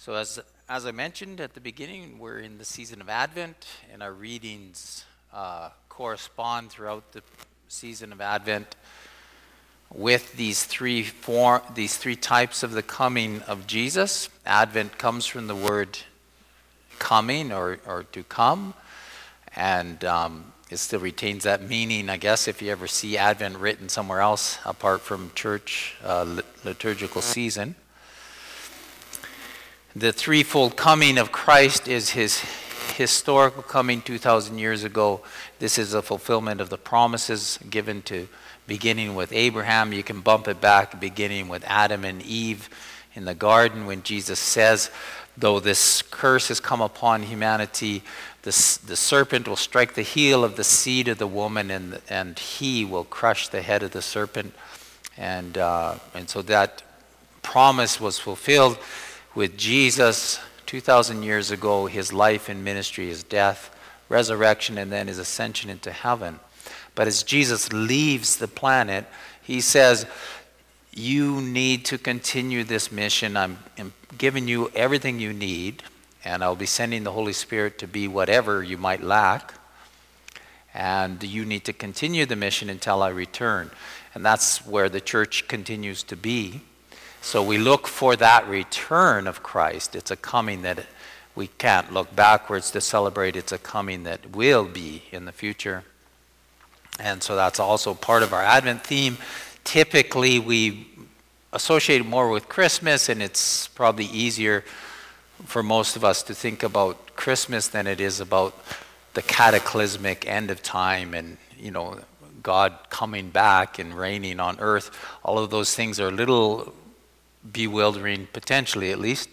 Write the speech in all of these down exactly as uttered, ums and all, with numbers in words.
So as as I mentioned at the beginning, we're in the season of Advent, and our readings uh, correspond throughout the season of Advent with these three form, these three types of the coming of Jesus. Advent comes from the word coming or, or to come, and um, it still retains that meaning, I guess, if you ever see Advent written somewhere else apart from church uh, liturgical season. The threefold coming of Christ is his historical coming two thousand years ago. This is a fulfillment of the promises given to beginning with Abraham. You can bump it back, beginning with Adam and Eve in the garden when Jesus says, though this curse has come upon humanity, the, the serpent will strike the heel of the seed of the woman, and, and he will crush the head of the serpent. And, uh, and so that promise was fulfilled with Jesus two thousand years ago, his life and ministry, his death, resurrection, and then his ascension into heaven. But as Jesus leaves the planet, he says, you need to continue this mission. I'm, I'm giving you everything you need, and I'll be sending the Holy Spirit to be whatever you might lack. And you need to continue the mission until I return. And that's where the church continues to be. So we look for that return of Christ. It's a coming that we can't look backwards to celebrate. It's a coming that will be in the future. And so that's also part of our Advent theme. Typically we associate it more with Christmas, and it's probably easier for most of us to think about Christmas than it is about the cataclysmic end of time and, you know, God coming back and reigning on earth. All of those things are a little bewildering, potentially at least.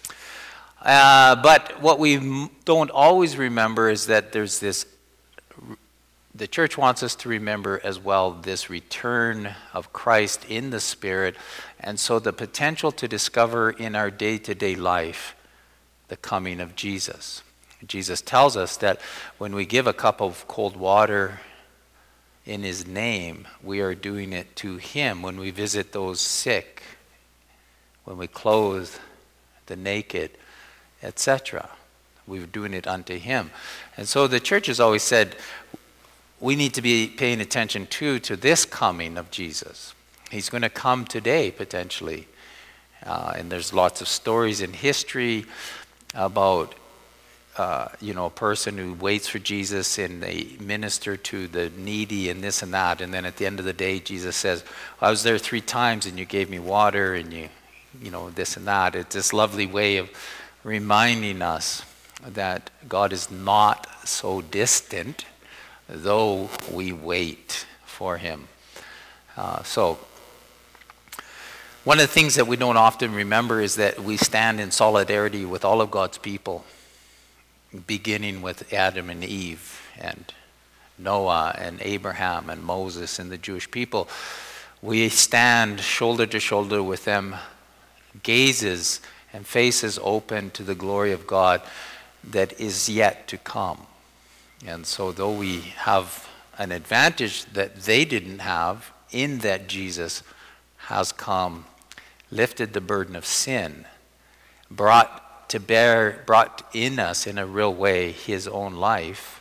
Uh, but what we m- don't always remember is that there's this, the church wants us to remember as well this return of Christ in the Spirit, and so the potential to discover in our day-to-day life the coming of Jesus. Jesus tells us that when we give a cup of cold water in his name, we are doing it to him. When we visit those sick, when we clothe the naked, et cetera, we're doing it unto him. And so the church has always said we need to be paying attention too to this coming of Jesus. He's going to come today, potentially. Uh, and there's lots of stories in history about uh, you know, a person who waits for Jesus and they minister to the needy and this and that. And then at the end of the day, Jesus says, I was there three times and you gave me water and you you know, this and that. It's this lovely way of reminding us that God is not so distant, though we wait for him. Uh, so, one of the things that we don't often remember is that we stand in solidarity with all of God's people, beginning with Adam and Eve and Noah and Abraham and Moses and the Jewish people. We stand shoulder to shoulder with them, gazes and faces open to the glory of God that is yet to come. And so though we have an advantage that they didn't have in that Jesus has come, lifted the burden of sin, brought to bear, brought in us in a real way his own life.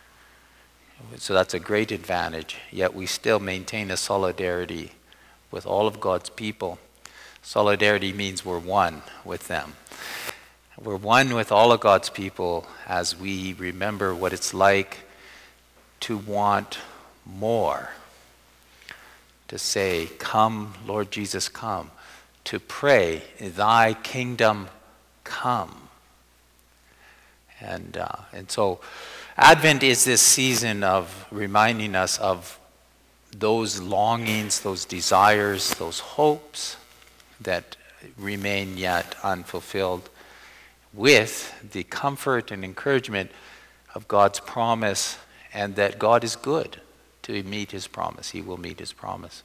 So that's a great advantage, yet we still maintain a solidarity with all of God's people. Solidarity means we're one with them. We're one with all of God's people as we remember what it's like to want more. To say, come, Lord Jesus, come. To pray, thy kingdom come. And, uh, and so Advent is this season of reminding us of those longings, those desires, those hopes that remain yet unfulfilled, with the comfort and encouragement of God's promise, and that God is good to meet his promise. He will meet his promise.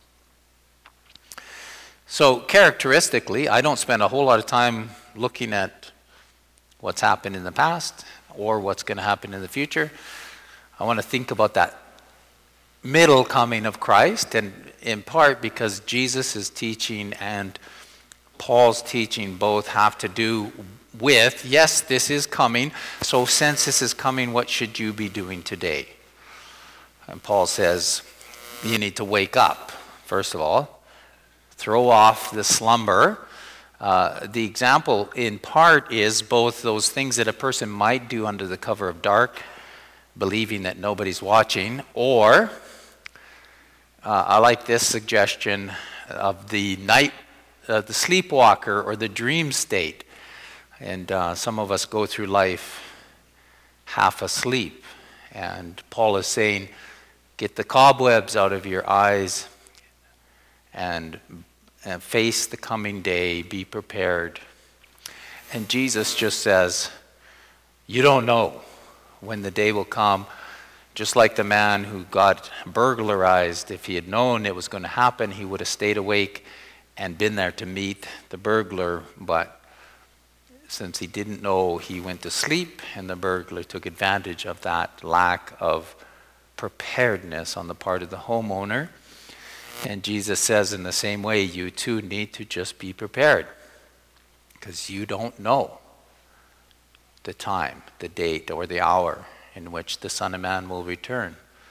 So characteristically, I don't spend a whole lot of time looking at what's happened in the past or what's going to happen in the future. I want to think about that middle coming of Christ, and in part because Jesus is teaching and Paul's teaching both have to do with, yes, this is coming, so since this is coming, what should you be doing today? And Paul says, you need to wake up, first of all. Throw off the slumber. Uh, the example in part is both those things that a person might do under the cover of dark, believing that nobody's watching, or uh, I like this suggestion of the night, uh, the sleepwalker or the dream state. And uh, some of us go through life half asleep. And Paul is saying, get the cobwebs out of your eyes and, and face the coming day, be prepared. And Jesus just says, you don't know when the day will come. Just like the man who got burglarized, if he had known it was going to happen, he would have stayed awake and been there to meet the burglar. But since he didn't know, he went to sleep, and the burglar took advantage of that lack of preparedness on the part of the homeowner. And Jesus says in the same way, you too need to just be prepared, because you don't know the time, the date, or the hour in which the Son of Man will return.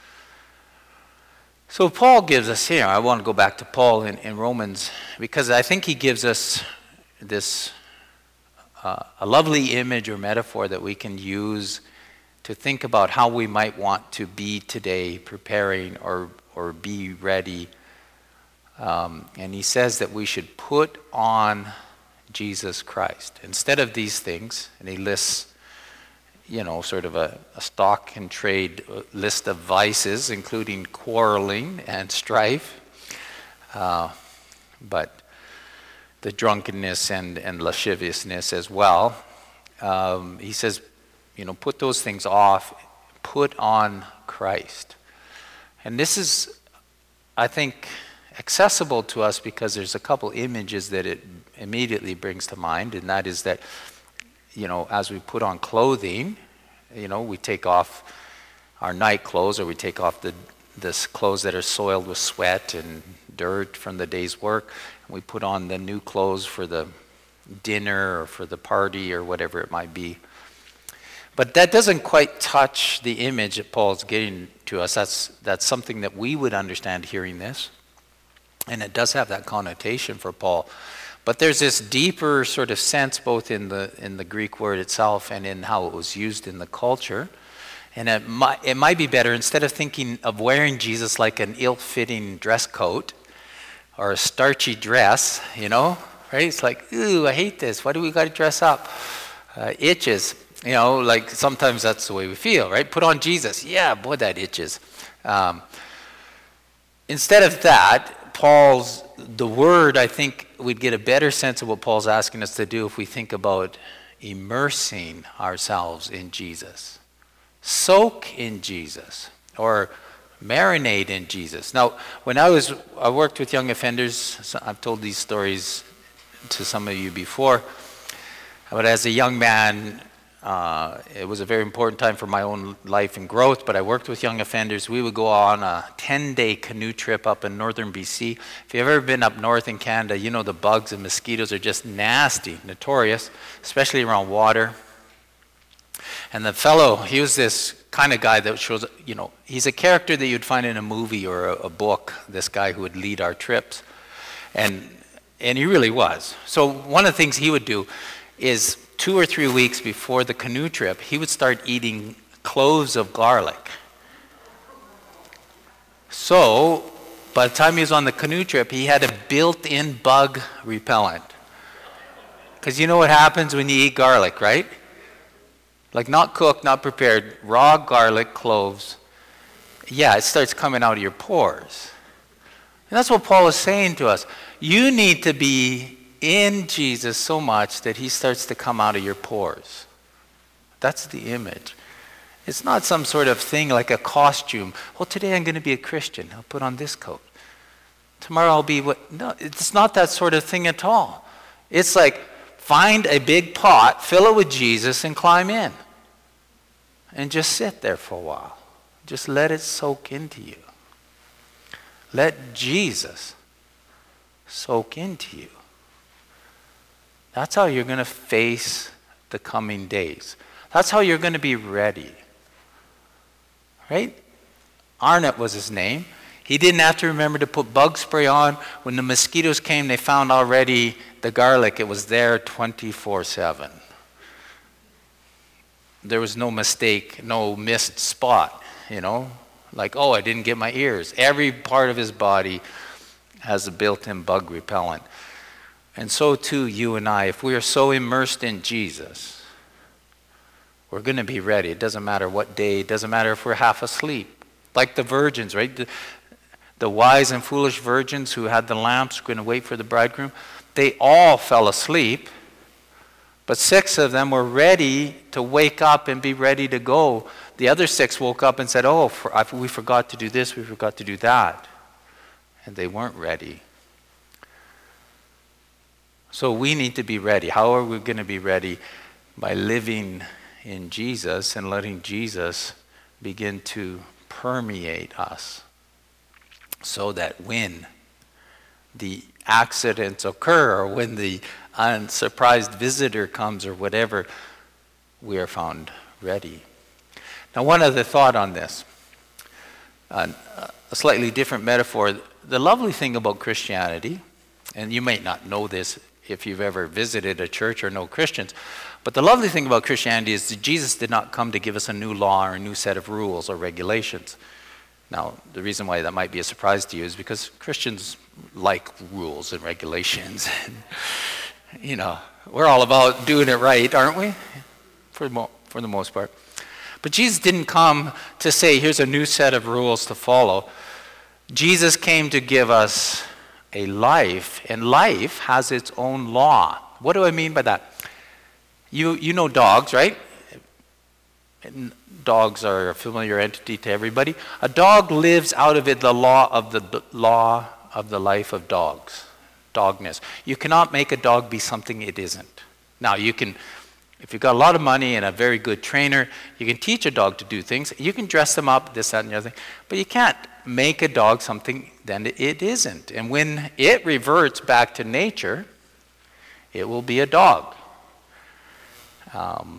So Paul gives us here, I want to go back to Paul in, in Romans, because I think he gives us this uh, a lovely image or metaphor that we can use to think about how we might want to be today, preparing or, or be ready. Um, and he says that we should put on Jesus Christ instead of these things, and he lists, you know, sort of a, a stock and trade list of vices, including quarreling and strife, uh, but the drunkenness and, and lasciviousness as well. Um, he says, you know, put those things off, put on Christ. And this is, I think, accessible to us because there's a couple images that it immediately brings to mind, and that is that, you know, as we put on clothing, you know, we take off our night clothes, or we take off the this clothes that are soiled with sweat and dirt from the day's work, and we put on the new clothes for the dinner or for the party or whatever it might be. But that doesn't quite touch the image that Paul's getting to us. That's that's something that we would understand hearing this, and it does have that connotation for Paul. But there's this deeper sort of sense both in the in the Greek word itself and in how it was used in the culture. And it might, it might be better, instead of thinking of wearing Jesus like an ill-fitting dress coat or a starchy dress, you know, right? It's like, ooh, I hate this. Why do we got to dress up? Uh, itches. You know, like sometimes that's the way we feel, right? Put on Jesus. Yeah, boy, that itches. Um, instead of that, Paul's, the word, I think we'd get a better sense of what Paul's asking us to do if we think about immersing ourselves in Jesus. Soak in Jesus, or marinate in Jesus. Now, when I was, I worked with young offenders, so I've told these stories to some of you before, but as a young man, Uh, it was a very important time for my own life and growth, but I worked with young offenders. We would go on a ten-day canoe trip up in northern B C. If you've ever been up north in Canada, you know the bugs and mosquitoes are just nasty, notorious, especially around water. And the fellow, he was this kind of guy that shows, you know, he's a character that you'd find in a movie or a, a book, this guy who would lead our trips. And, and he really was. So one of the things he would do is two or three weeks before the canoe trip, he would start eating cloves of garlic. So, by the time he was on the canoe trip, he had a built-in bug repellent. Because you know what happens when you eat garlic, right? Like not cooked, not prepared, raw garlic cloves. Yeah, it starts coming out of your pores. And that's what Paul is saying to us. You need to be in Jesus so much that he starts to come out of your pores. That's the image. It's not some sort of thing like a costume. Well, today I'm going to be a Christian. I'll put on this coat. Tomorrow I'll be what? No, it's not that sort of thing at all. It's like find a big pot, fill it with Jesus, and climb in. And just sit there for a while. Just let it soak into you. Let Jesus soak into you. That's how you're going to face the coming days. That's how you're going to be ready. Right? Arnott was his name. He didn't have to remember to put bug spray on. When the mosquitoes came, they found already the garlic. It was there twenty-four seven. There was no mistake, no missed spot, you know. Like, oh, I didn't get my ears. Every part of his body has a built-in bug repellent. And so too, you and I, if we are so immersed in Jesus, we're going to be ready. It doesn't matter what day. It doesn't matter if we're half asleep. Like the virgins, right? The, the wise and foolish virgins who had the lamps going to wait for the bridegroom, they all fell asleep. But six of them were ready to wake up and be ready to go. The other six woke up and said, oh, for, I, we forgot to do this, we forgot to do that. And they weren't ready. So we need to be ready. How are we going to be ready? By living in Jesus and letting Jesus begin to permeate us. So that when the accidents occur or when the unsurprised visitor comes or whatever, we are found ready. Now, one other thought on this, uh, a slightly different metaphor. The lovely thing about Christianity, and you may not know this if you've ever visited a church or know Christians, but the lovely thing about Christianity is that Jesus did not come to give us a new law or a new set of rules or regulations. Now, the reason why that might be a surprise to you is because Christians like rules and regulations. You know, we're all about doing it right, aren't we? For, mo- for the most part. But Jesus didn't come to say, here's a new set of rules to follow. Jesus came to give us a life, and life has its own law. What do I mean by that? You, you know dogs, right? And dogs are a familiar entity to everybody. A dog lives out of it the law of the, the law of the life of dogs. Dogness. You cannot make a dog be something it isn't. Now, you can, if you've got a lot of money and a very good trainer, you can teach a dog to do things. You can dress them up, this, that, and the other thing. But you can't make a dog something that it isn't. And when it reverts back to nature, it will be a dog. Um,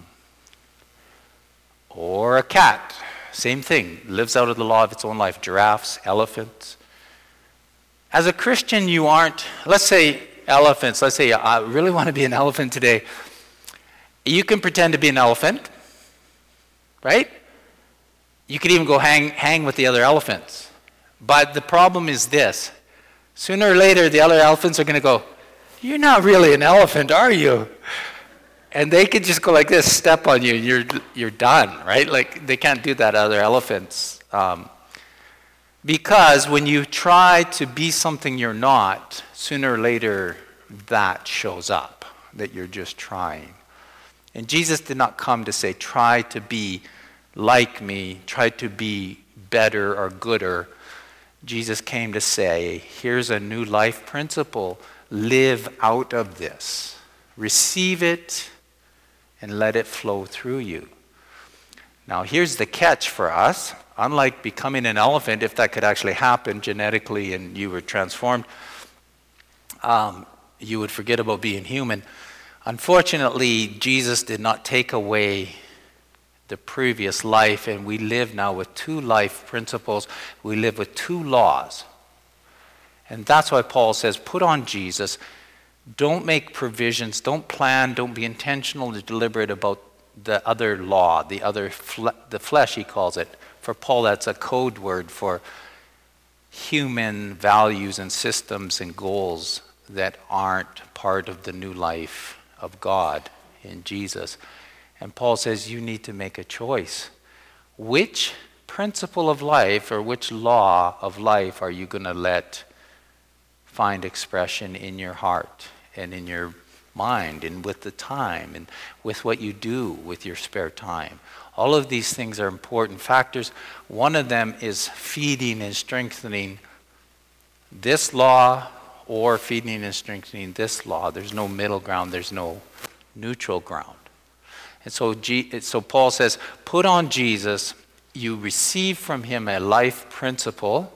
or a cat. Same thing. Lives out of the law of its own life. Giraffes, elephants. As a Christian, you aren't, let's say elephants, let's say I really want to be an elephant today. You can pretend to be an elephant, right? You could even go hang, hang with the other elephants. But the problem is this. Sooner or later, the other elephants are going to go, you're not really an elephant, are you? And they could just go like this, step on you, and you're, you're done, right? Like, they can't do that, other elephants. Um, Because when you try to be something you're not, sooner or later that shows up, that you're just trying. And Jesus did not come to say, try to be like me, try to be better or gooder. Jesus came to say, here's a new life principle. Live out of this. Receive it and let it flow through you. Now, here's the catch for us. Unlike becoming an elephant, if that could actually happen genetically and you were transformed, um, you would forget about being human. Unfortunately, Jesus did not take away the previous life, and we live now with two life principles. We live with two laws. And that's why Paul says, put on Jesus. Don't make provisions, don't plan, don't be intentional or deliberate about the other law, the other fle- the flesh, he calls it. For Paul, that's a code word for human values and systems and goals that aren't part of the new life of God in Jesus. And Paul says you need to make a choice. Which principle of life or which law of life are you going to let find expression in your heart and in your mind and with the time and with what you do with your spare time? All of these things are important factors. One of them is feeding and strengthening this law or feeding and strengthening this law. There's no middle ground. There's no neutral ground. And so, G, so Paul says, put on Jesus. You receive from him a life principle.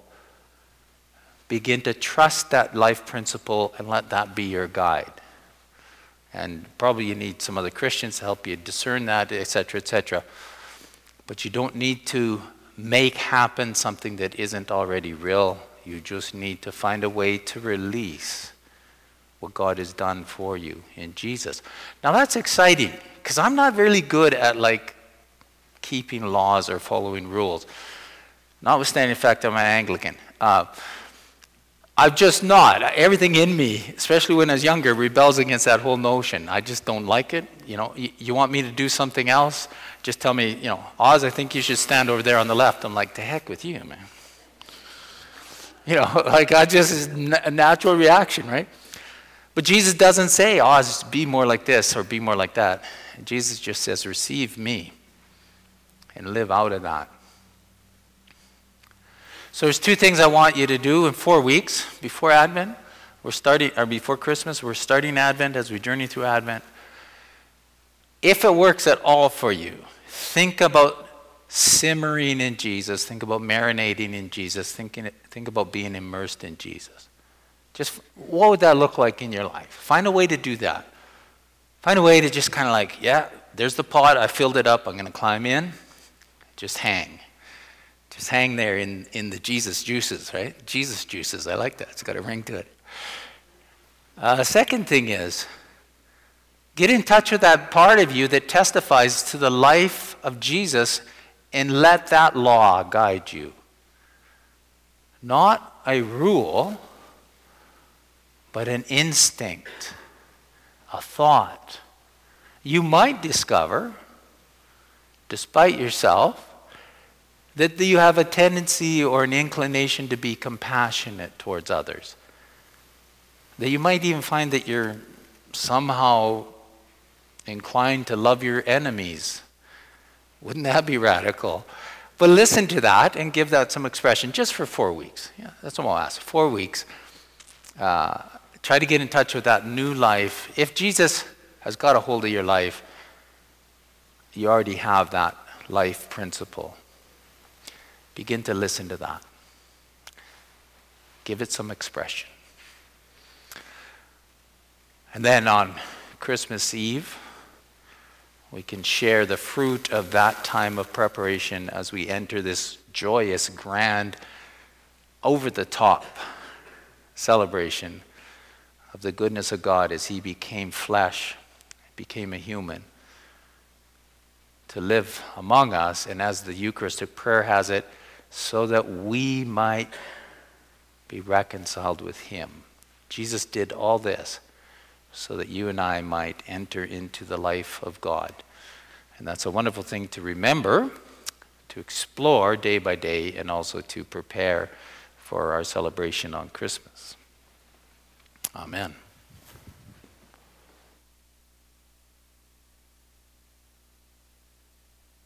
Begin to trust that life principle and let that be your guide. And probably you need some other Christians to help you discern that, et cetera, et cetera. But you don't need to make happen something that isn't already real. You just need to find a way to release what God has done for you in Jesus. Now that's exciting, because I'm not really good at like keeping laws or following rules. Notwithstanding the fact I'm an Anglican. Uh, I'm just not. Everything in me, especially when I was younger, rebels against that whole notion. I just don't like it. You know, you, you want me to do something else? Just tell me, you know, Oz, I think you should stand over there on the left. I'm like, to heck with you, man. You know, like I just, it's a natural reaction, right? But Jesus doesn't say, Oz, be more like this or be more like that. Jesus just says, receive me and live out of that. So there's two things I want you to do in four weeks before Advent. We're starting, or before Christmas, we're starting Advent as we journey through Advent. If it works at all for you, think about simmering in Jesus. Think about marinating in Jesus. Thinking, think about being immersed in Jesus. Just what would that look like in your life? Find a way to do that. Find a way to just kind of like, yeah, there's the pot. I filled it up. I'm going to climb in. Just hang. Just hang there in, in the Jesus juices, right? Jesus juices. I like that. It's got a ring to it. Uh, second thing is, get in touch with that part of you that testifies to the life of Jesus and let that law guide you. Not a rule, but an instinct, a thought. You might discover, despite yourself, that you have a tendency or an inclination to be compassionate towards others. That you might even find that you're somehow inclined to love your enemies. Wouldn't that be radical? But listen to that and give that some expression just for four weeks. Yeah, that's what I'll ask. Four weeks. Uh, try to get in touch with that new life. If Jesus has got a hold of your life, you already have that life principle. Begin to listen to that. Give it some expression. And then on Christmas Eve, we can share the fruit of that time of preparation as we enter this joyous, grand, over-the-top celebration of the goodness of God as he became flesh, became a human, to live among us, and as the Eucharistic prayer has it, so that we might be reconciled with him. Jesus did all this so that you and I might enter into the life of God. And that's a wonderful thing to remember, to explore day by day, and also to prepare for our celebration on Christmas. Amen.